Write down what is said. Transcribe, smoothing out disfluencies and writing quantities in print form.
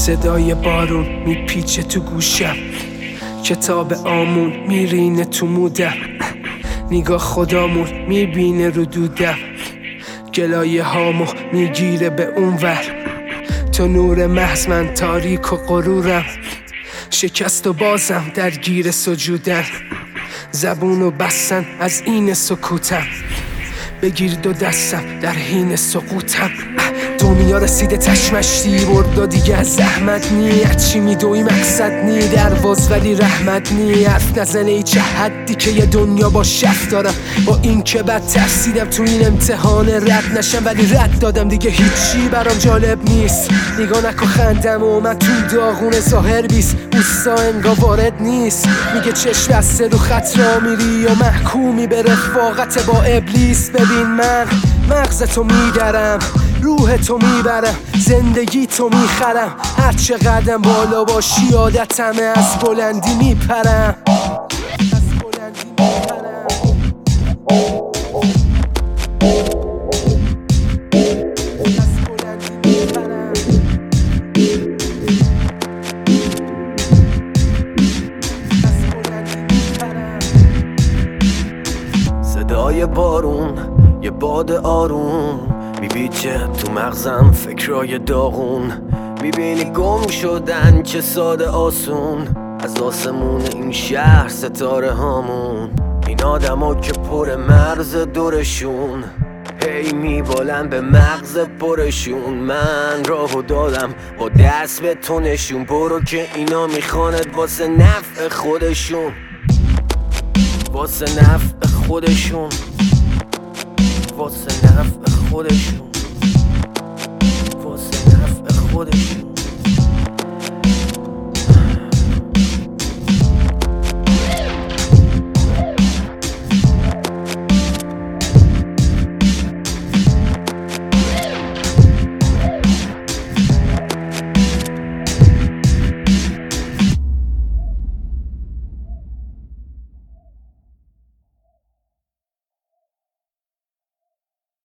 صدای بارون میپیچه تو گوشم، کتاب آمون میرینه تو مودم، نگاه خدامون میبینه رو دودم، گلایه هامو میگیره به اونور، تو نور محض من تاریک و غرورم، شکست و بازم درگیر سجودن، زبونو بستن از این سکوتم، بگیر دو دستم در حین سقوطم. دنیا رسیده تشمشتی برد و دیگه از زحمت نی، چی میدوی مقصد نی درواز ولی رحمت نی، حرف نزنه ای چه حدی که یه دنیا با شف دارم، با این که بد ترسیدم تو این امتحان رد نشم ولی رد دادم، دیگه هیچی برام جالب نیست، نگاه نکن خندم و من تو داغون ظاهر بیست، اوستا انگار وارد نیست، میگه چشم بسته رو خط را میری و محکومی به رفاقت با ابلیس، ببین من مغزتو میدرم، روح تو میبرم، زندگی تو میخرم، هرچه قدم بالا باشی عادتمه از بلندی میپرم. صدای بارون یه باد آروم میپیچه تو مغزم، فکرای داغون میبینی گم شدن چه ساده آسون، از آسمون این شهر ستاره هامون، این آدما که پر مرز دورشون، هی میبالن به مغز پرشون، من راهو دادم با دست به تو نشون، برو که اینا میخواند واسه نفع خودشون، واسه نفع خودشون، واسه نفع خودشون، واسه نفع خودشون.